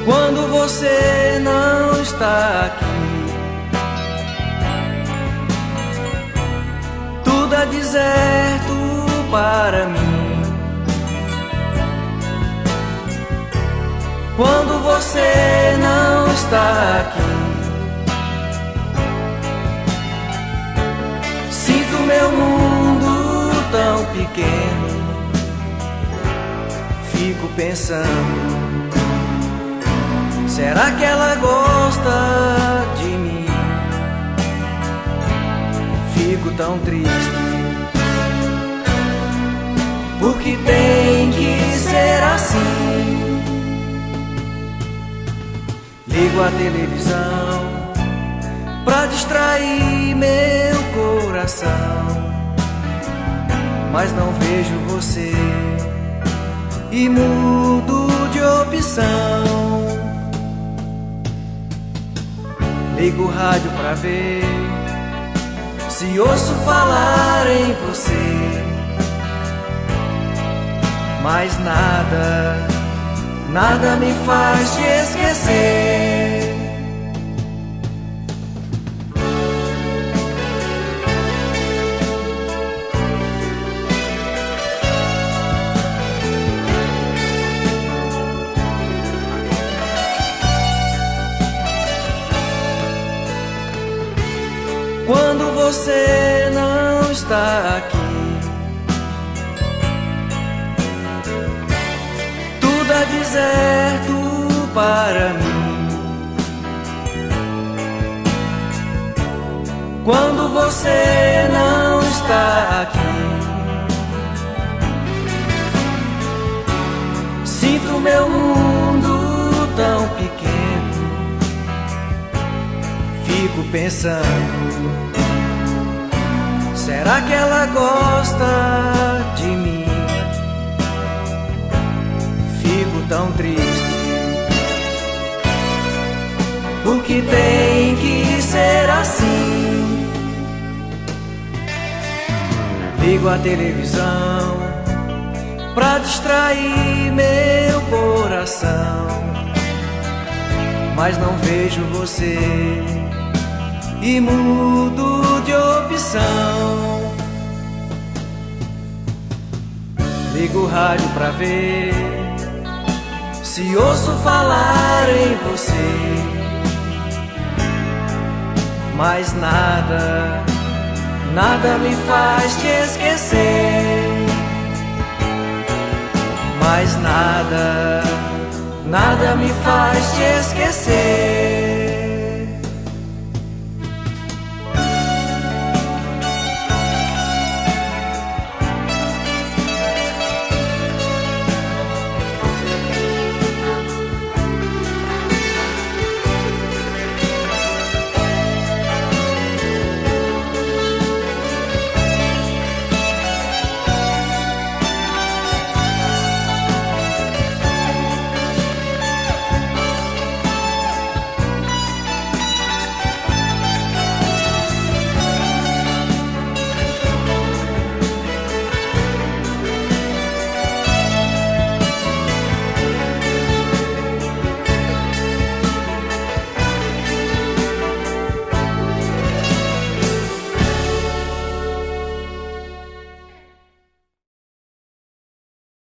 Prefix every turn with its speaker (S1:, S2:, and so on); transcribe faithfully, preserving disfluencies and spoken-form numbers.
S1: quando você não está aqui. Tudo é deserto para mim. Quando você não está aqui, sinto meu mundo tão pequeno. Fico pensando, será que ela gosta de mim? Fico tão triste, porque tem que ser assim. Ligo a televisão pra distrair meu coração, mas não vejo você e mudo de opção. Ligo o rádio pra ver se ouço falar em você, mas nada, nada me faz te esquecer. Quando você não está aqui, tudo é deserto para mim. Quando você não está aqui, sinto meu mundo tão pequeno. Fico pensando, será que ela gosta de mim? Fico tão triste, porque tem que ser assim. Ligo a televisão pra distrair meu coração, mas não vejo você e mudo de opção. Ligo o rádio pra ver se ouço falar em você, mas nada, nada me faz te esquecer. Mas nada, nada me faz te esquecer.